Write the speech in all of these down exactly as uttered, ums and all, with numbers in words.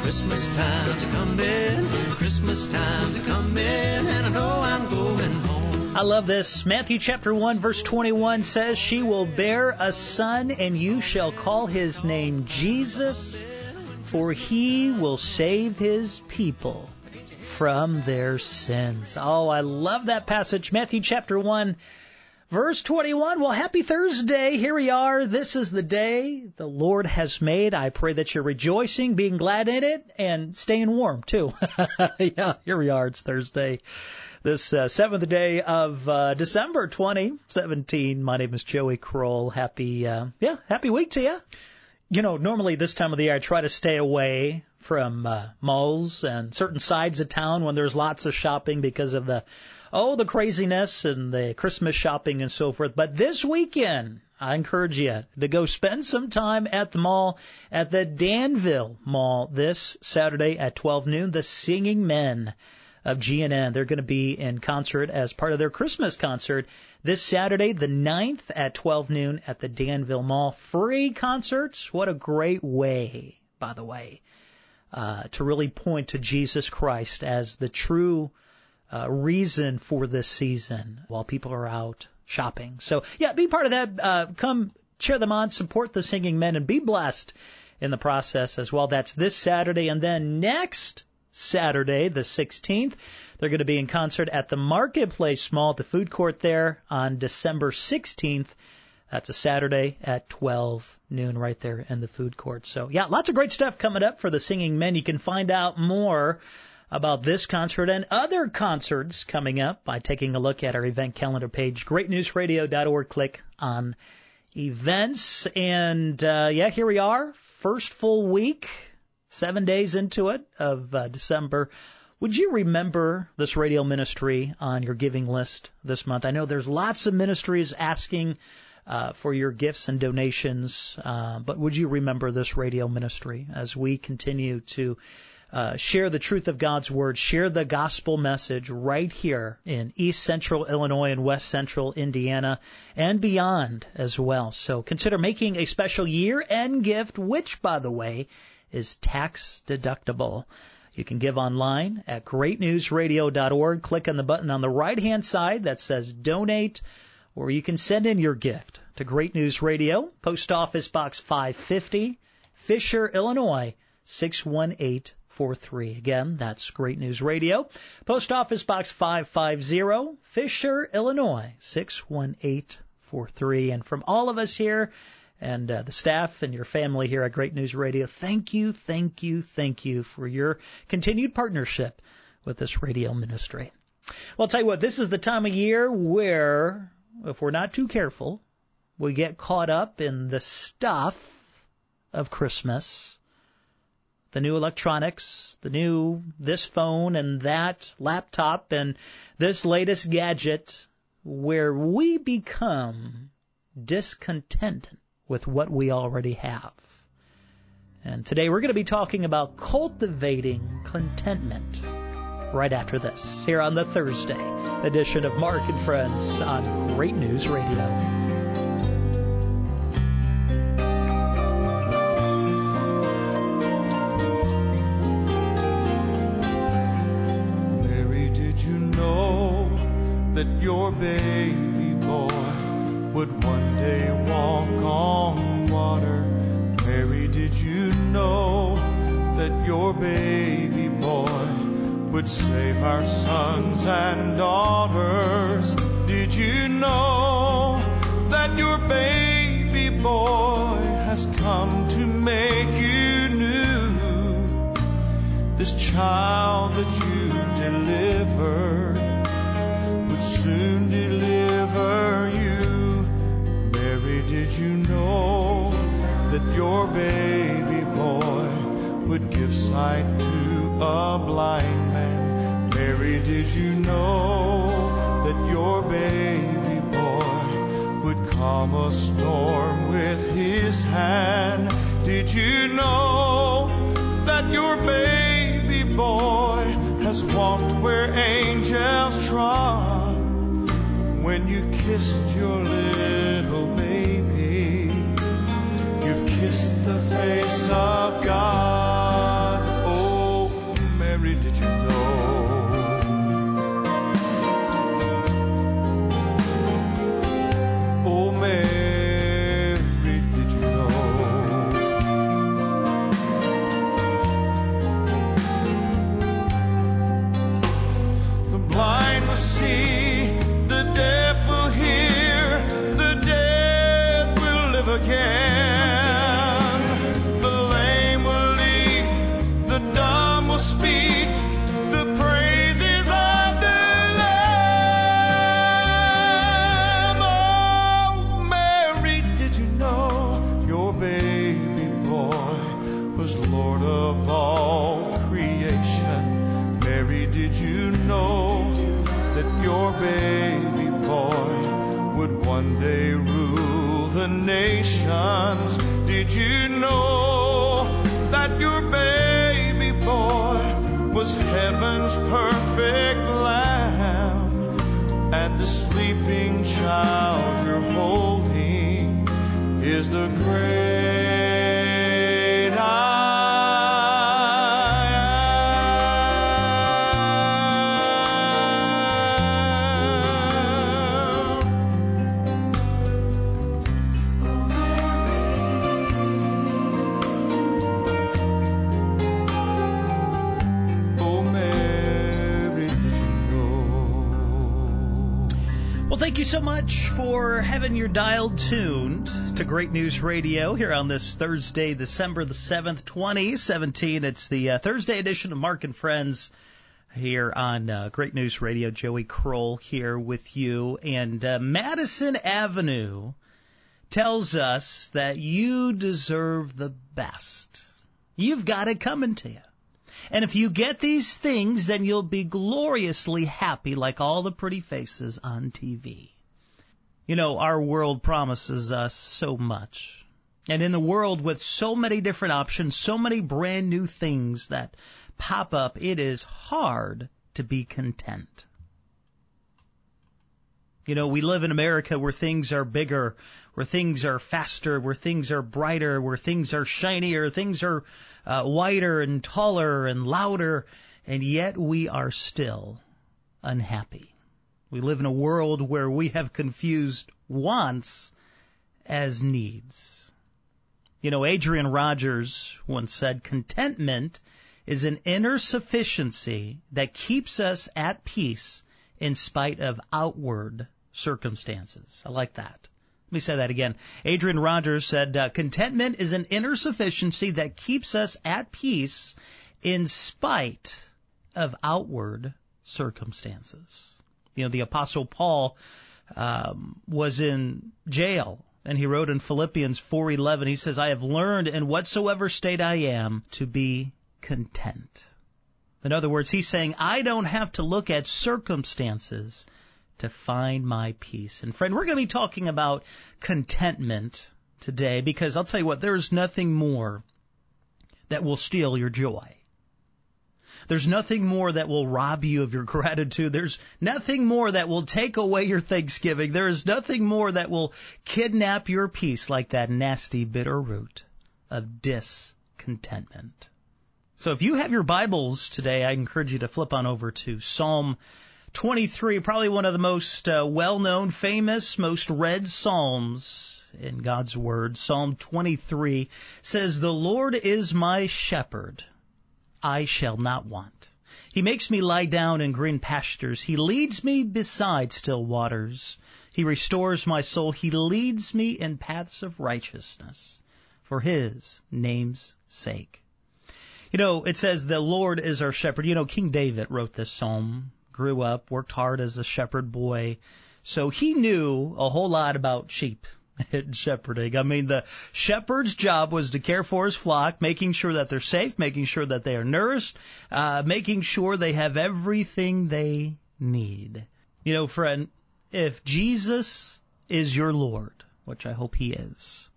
Christmas time's coming, Christmas time's coming, and I know I'm going home. I love this. Matthew chapter one, verse twenty-one says, she will bear a son, and you shall call his name Jesus, for he will save his people from their sins. Oh, I love that passage. Matthew chapter one, verse twenty-one. Well, happy Thursday. Here we are. This is the day the Lord has made. I pray that you're rejoicing, being glad in it, and staying warm, too. Yeah, here we are. It's Thursday. This uh, seventh day of uh, December twenty seventeen. My name is Joey Kroll. Happy, uh, yeah, happy week to you. You know, normally this time of the year I try to stay away from uh, malls and certain sides of town when there's lots of shopping because of the, oh, the craziness and the Christmas shopping and so forth. But this weekend, I encourage you to go spend some time at the mall, at the Danville Mall this Saturday at twelve noon. The Singing Men of G N N. They're going to be in concert as part of their Christmas concert this Saturday, the ninth at twelve noon at the Danville Mall. Free concerts. What a great way, by the way, uh, to really point to Jesus Christ as the true uh, reason for this season while people are out shopping. So, yeah, be part of that. Uh, come cheer them on, support the Singing Men, and be blessed in the process as well. That's this Saturday. And then next Saturday, the sixteenth, they're going to be in concert at the Marketplace Mall, the food court there on December sixteenth. That's a Saturday at twelve noon right there in the food court. So, yeah, lots of great stuff coming up for the Singing Men. You can find out more about this concert and other concerts coming up by taking a look at our event calendar page, great news radio dot org. Click on events. And, uh, yeah, here we are, first full week. Seven days into it of uh, December. Would you remember this radio ministry on your giving list this month? I know there's lots of ministries asking uh, for your gifts and donations, uh, but would you remember this radio ministry as we continue to uh, share the truth of God's Word, share the gospel message right here in East Central Illinois and West Central Indiana and beyond as well. So consider making a special year-end gift, which, by the way, is tax deductible. You can give online at great news radio dot org. Click on the button on the right-hand side that says Donate, or you can send in your gift to Great News Radio, Post Office Box five fifty, Fisher, Illinois, six one eight four three. Again, that's Great News Radio, Post Office Box five fifty, Fisher, Illinois, six one eight four three. And from all of us here, and uh, the staff and your family here at Great News Radio, thank you, thank you, thank you for your continued partnership with this radio ministry. Well, I'll tell you what, this is the time of year where, if we're not too careful, we get caught up in the stuff of Christmas, the new electronics, the new this phone and that laptop and this latest gadget, where we become discontented with what we already have. And today we're going to be talking about cultivating contentment right after this, here on the Thursday edition of Mark and Friends on Great News Radio. Mary, did you know that your baby boy would one day walk on water? Mary, did you know that your baby boy would save our sons and daughters? Did you know that your baby boy has come to make you new? This child that you delivered would soon deliver you. Did you know that your baby boy would give sight to a blind man? Mary, did you know that your baby boy would calm a storm with his hand? Did you know that your baby boy has walked where angels trod? When you kissed your little baby, you've kissed the face of God. Oh, will speak the praises of the Lamb. Oh, Mary, did you know your baby boy was Lord of all creation? Mary, did you know that your baby boy would one day rule the nations? Did you know that your baby boy was heaven's perfect lamb? And the sleeping child you're holding is the great I Thank you so much for having your dial tuned to Great News Radio here on this Thursday, December the seventh, twenty seventeen. It's the uh, Thursday edition of Mark and Friends here on uh, Great News Radio. Joey Kroll here with you. And uh, Madison Avenue tells us that you deserve the best. You've got it coming to you. And if you get these things, then you'll be gloriously happy like all the pretty faces on T V. You know, our world promises us so much. And in the world with so many different options, so many brand new things that pop up, it is hard to be content. You know, we live in America where things are bigger, where things are faster, where things are brighter, where things are shinier, things are uh, wider and taller and louder, and yet we are still unhappy. We live in a world where we have confused wants as needs. You know, Adrian Rogers once said, contentment is an inner sufficiency that keeps us at peace in spite of outward circumstances. I like that. Let me say that again. Adrian Rogers said, uh, contentment is an inner sufficiency that keeps us at peace in spite of outward circumstances. You know, the Apostle Paul um, was in jail, and he wrote in Philippians four eleven, he says, I have learned in whatsoever state I am to be content. In other words, he's saying, I don't have to look at circumstances to find my peace. And friend, we're going to be talking about contentment today because I'll tell you what, there's nothing more that will steal your joy. There's nothing more that will rob you of your gratitude. There's nothing more that will take away your Thanksgiving. There is nothing more that will kidnap your peace like that nasty, bitter root of discontentment. So if you have your Bibles today, I encourage you to flip on over to Psalm twenty-three, probably one of the most uh, well-known, famous, most read Psalms in God's Word. Psalm twenty-three says, the Lord is my shepherd, I shall not want. He makes me lie down in green pastures. He leads me beside still waters. He restores my soul. He leads me in paths of righteousness for His name's sake. You know, it says the Lord is our shepherd. You know, King David wrote this psalm, grew up, worked hard as a shepherd boy. So he knew a whole lot about sheep and shepherding. I mean, the shepherd's job was to care for his flock, making sure that they're safe, making sure that they are nourished, uh, making sure they have everything they need. You know, friend, if Jesus is your Lord, which I hope He is,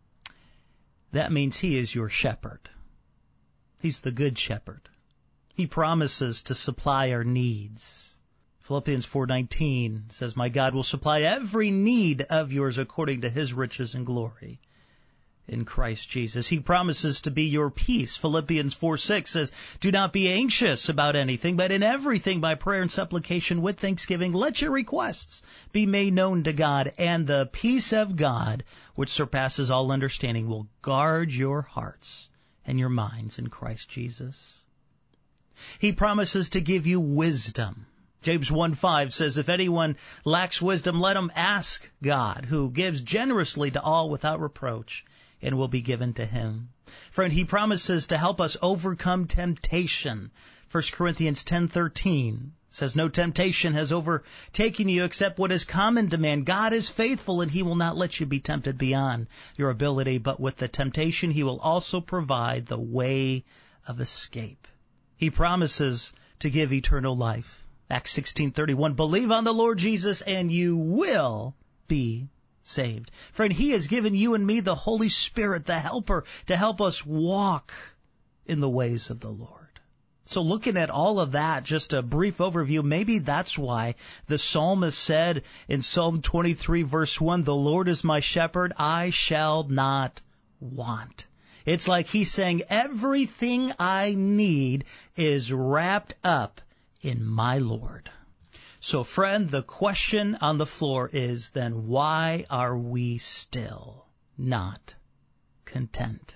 that means He is your shepherd. He's the good shepherd. He promises to supply our needs. Philippians four nineteen says, my God will supply every need of yours according to His riches and glory in Christ Jesus. He promises to be your peace. Philippians four six says, do not be anxious about anything, but in everything by prayer and supplication with thanksgiving, let your requests be made known to God, and the peace of God, which surpasses all understanding, will guard your hearts and your minds in Christ Jesus. He promises to give you wisdom. James one five says, if anyone lacks wisdom, let him ask God, who gives generously to all without reproach, and will be given to him. Friend, he promises to help us overcome temptation. First Corinthians ten thirteen says, no temptation has overtaken you except what is common to man. God is faithful, and he will not let you be tempted beyond your ability, but with the temptation he will also provide the way of escape. He promises to give eternal life. Acts sixteen thirty-one, believe on the Lord Jesus and you will be saved. Friend, he has given you and me the Holy Spirit, the helper, to help us walk in the ways of the Lord. So looking at all of that, just a brief overview, maybe that's why the psalmist said in Psalm twenty-three, verse one, the Lord is my shepherd, I shall not want. It's like he's saying everything I need is wrapped up in my Lord. So friend, the question on the floor is then, why are we still not content?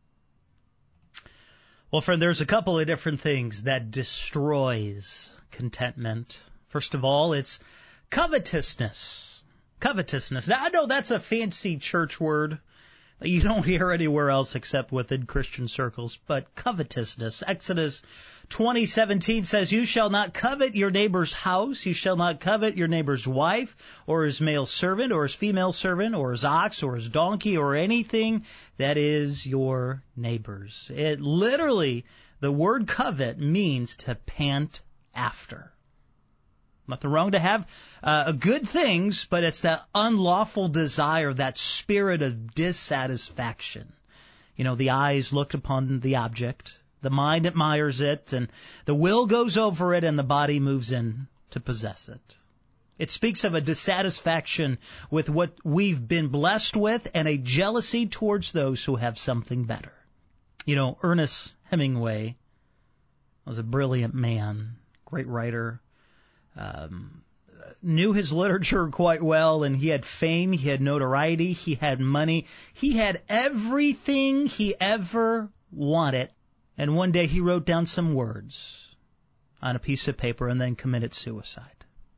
Well, friend, there's a couple of different things that destroys contentment. First of all, it's covetousness. Covetousness. Now, I know that's a fancy church word that you don't hear anywhere else except within Christian circles, but covetousness. Exodus twenty seventeen says, you shall not covet your neighbor's house, you shall not covet your neighbor's wife, or his male servant, or his female servant, or his ox, or his donkey, or anything that is your neighbor's. It literally, the word covet means to pant after. Nothing wrong to have uh, good things, but it's that unlawful desire, that spirit of dissatisfaction. You know, the eyes look upon the object, the mind admires it, and the will goes over it, and the body moves in to possess it. It speaks of a dissatisfaction with what we've been blessed with and a jealousy towards those who have something better. You know, Ernest Hemingway was a brilliant man, great writer. Um, knew his literature quite well, and he had fame, he had notoriety, he had money, he had everything he ever wanted. And one day he wrote down some words on a piece of paper and then committed suicide.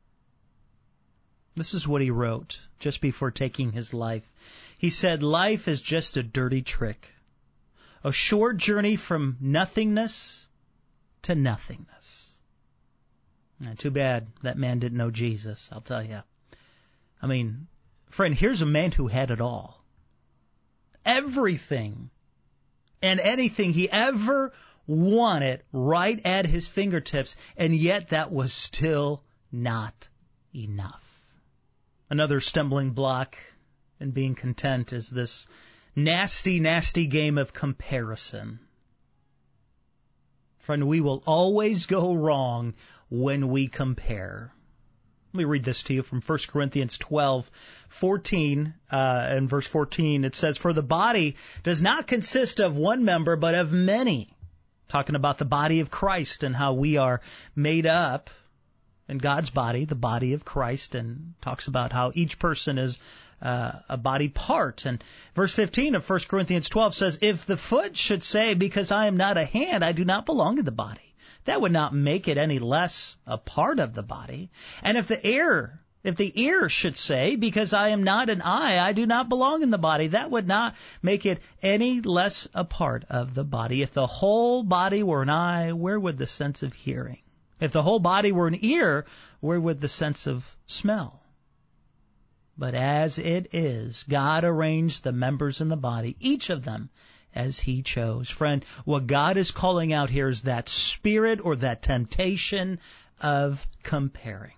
This is what he wrote just before taking his life. He said, life is just a dirty trick, a short journey from nothingness to nothingness. Too bad that man didn't know Jesus, I'll tell you. I mean, friend, here's a man who had it all. Everything and anything he ever wanted right at his fingertips, and yet that was still not enough. Another stumbling block in being content is this nasty, nasty game of comparison. Friend, we will always go wrong when we compare. Let me read this to you from First Corinthians twelve fourteen, uh, and verse fourteen. It says, for the body does not consist of one member, but of many. Talking about the body of Christ and how we are made up in God's body, the body of Christ, and talks about how each person is Uh, a body part. And verse fifteen of First Corinthians twelve says, if the foot should say, because I am not a hand, I do not belong to the body, that would not make it any less a part of the body. And if the ear, if the ear should say, because I am not an eye, I do not belong in the body, that would not make it any less a part of the body. If the whole body were an eye, where would the sense of hearing? If the whole body were an ear, where would the sense of smell? But as it is, God arranged the members in the body, each of them, as he chose. Friend, what God is calling out here is that spirit or that temptation of comparing.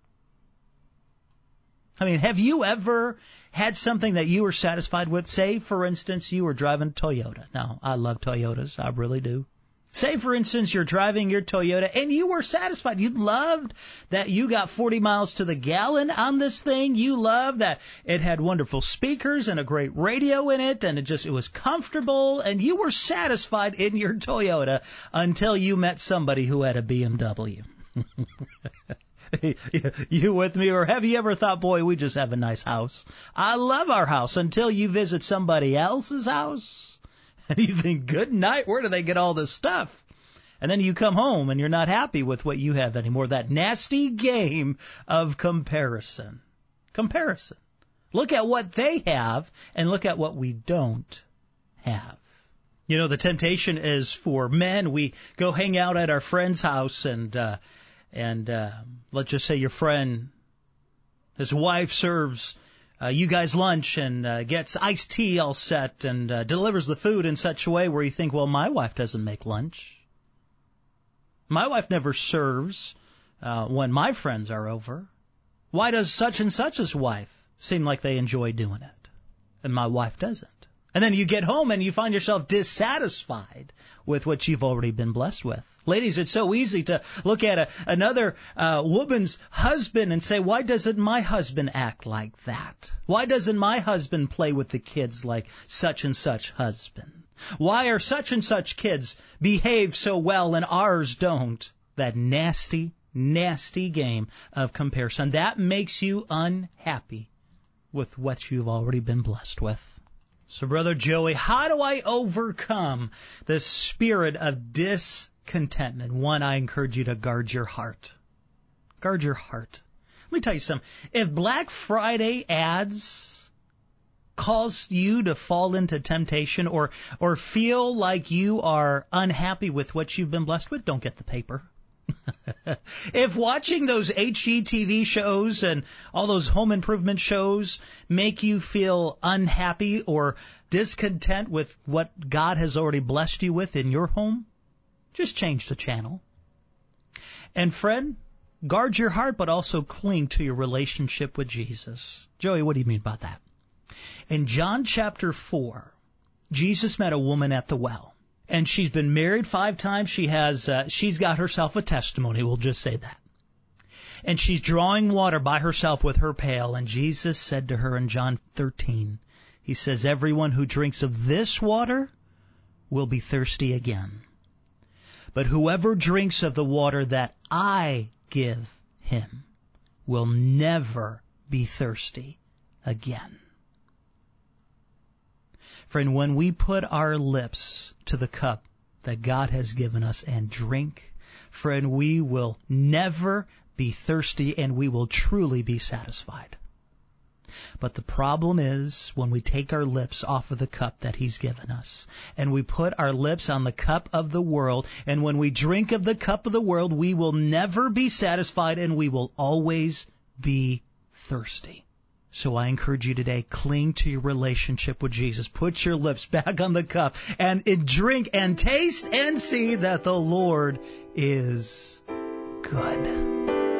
I mean, have you ever had something that you were satisfied with? Say, for instance, you were driving a Toyota. Now, I love Toyotas. I really do. Say, for instance, you're driving your Toyota and you were satisfied. You loved that you got forty miles to the gallon on this thing. You loved that it had wonderful speakers and a great radio in it, and it just, it was comfortable, and you were satisfied in your Toyota until you met somebody who had a B M W. You with me? Or have you ever thought, boy, we just have a nice house. I love our house, until you visit somebody else's house. And you think, good night, where do they get all this stuff? And then you come home and you're not happy with what you have anymore. That nasty game of comparison. Comparison. Look at what they have and look at what we don't have. You know, the temptation is for men. We go hang out at our friend's house, and uh, and uh, let's just say your friend, his wife serves uh, you guys lunch and uh, gets iced tea all set and uh, delivers the food in such a way where you think, well, my wife doesn't make lunch. My wife never serves uh, when my friends are over. Why does such and such's wife seem like they enjoy doing it, and my wife doesn't? And then you get home and you find yourself dissatisfied with what you've already been blessed with. Ladies, it's so easy to look at a, another uh, woman's husband and say, why doesn't my husband act like that? Why doesn't my husband play with the kids like such and such husband? Why are such and such kids behave so well and ours don't? That nasty, nasty game of comparison. That makes you unhappy with what you've already been blessed with. So, Brother Joey, how do I overcome the spirit of discontentment? One, I encourage you to guard your heart. Guard your heart. Let me tell you something. If Black Friday ads cause you to fall into temptation or or feel like you are unhappy with what you've been blessed with, don't get the paper. If watching those H G T V shows and all those home improvement shows make you feel unhappy or discontent with what God has already blessed you with in your home, just change the channel. And friend, guard your heart, but also cling to your relationship with Jesus. Joey, what do you mean by that? In John chapter four, Jesus met a woman at the well. And she's been married five times. She has, uh, she's got herself a testimony. We'll just say that. And she's drawing water by herself with her pail. And Jesus said to her in John thirteen, he says, everyone who drinks of this water will be thirsty again. But whoever drinks of the water that I give him will never be thirsty again. Friend, when we put our lips to the cup that God has given us and drink, friend, we will never be thirsty and we will truly be satisfied. But the problem is when we take our lips off of the cup that He's given us and we put our lips on the cup of the world, and when we drink of the cup of the world, we will never be satisfied and we will always be thirsty. So I encourage you today, cling to your relationship with Jesus. Put your lips back on the cup and drink and taste and see that the Lord is good.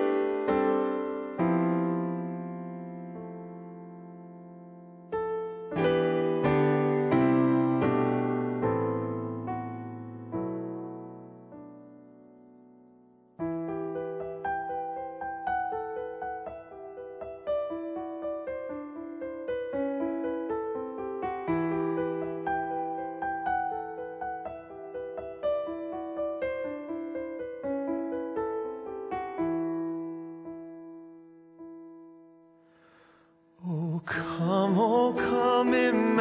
Come, oh come,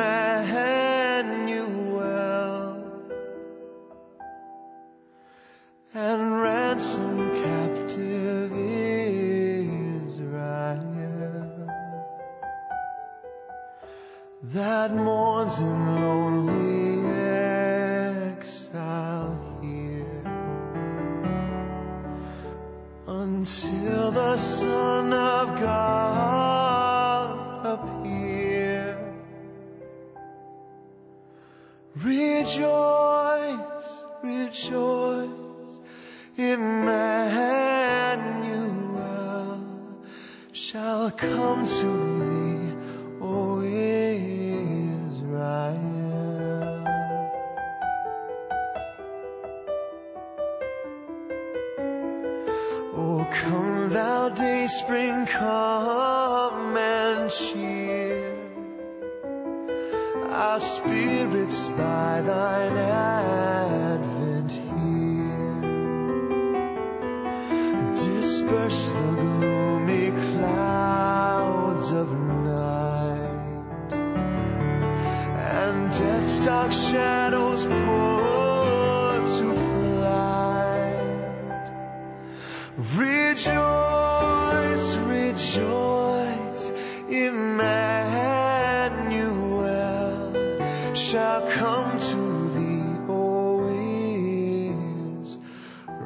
Emmanuel, and ransom captive Israel that mourns in lonely exile here, until the Son of God appear. Rejoice, rejoice, Emmanuel shall come to thee, O Israel. O come thou dayspring, come and cheer our spirits by thine advent here. Disperse the gloomy clouds of night, and death's dark shadows put to flight. Rejoice, rejoice, Emmanuel shall come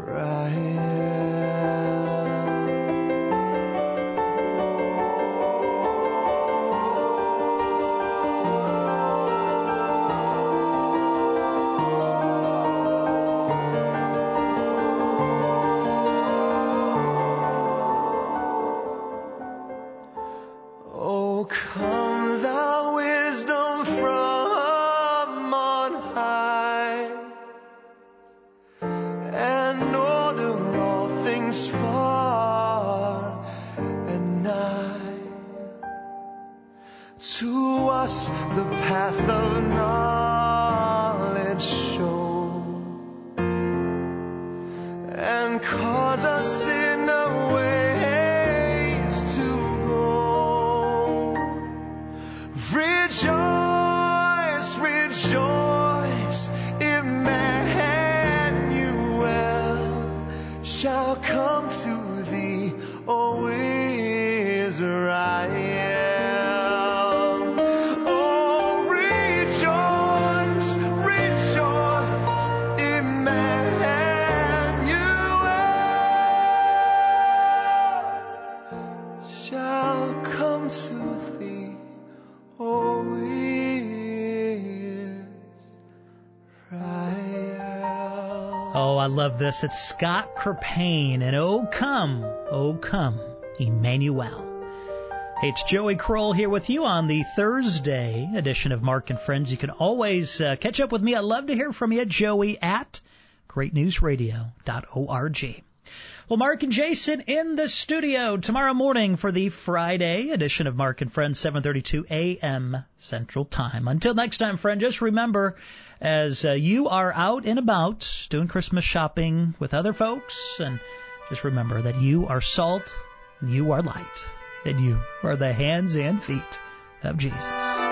Oh, come thou wisdom from on high, and order all things far and nigh. To us the path of knowledge show, and cause us in the ways to rejoice, rejoice, Emmanuel shall come to thee, O Israel. Oh, rejoice, rejoice, Emmanuel shall come to thee, O Oh, I love this. It's Scott Kerpane, and Oh Come, Oh Come, Emmanuel. Hey, it's Joey Kroll here with you on the Thursday edition of Mark and Friends. You can always uh, catch up with me. I'd love to hear from you, Joey at great news radio dot org. Well, Mark and Jason in the studio tomorrow morning for the Friday edition of Mark and Friends, seven thirty-two a.m. Central Time. Until next time, friend, just remember, as uh, you are out and about doing Christmas shopping with other folks, and just remember that you are salt, you are light, and you are the hands and feet of Jesus.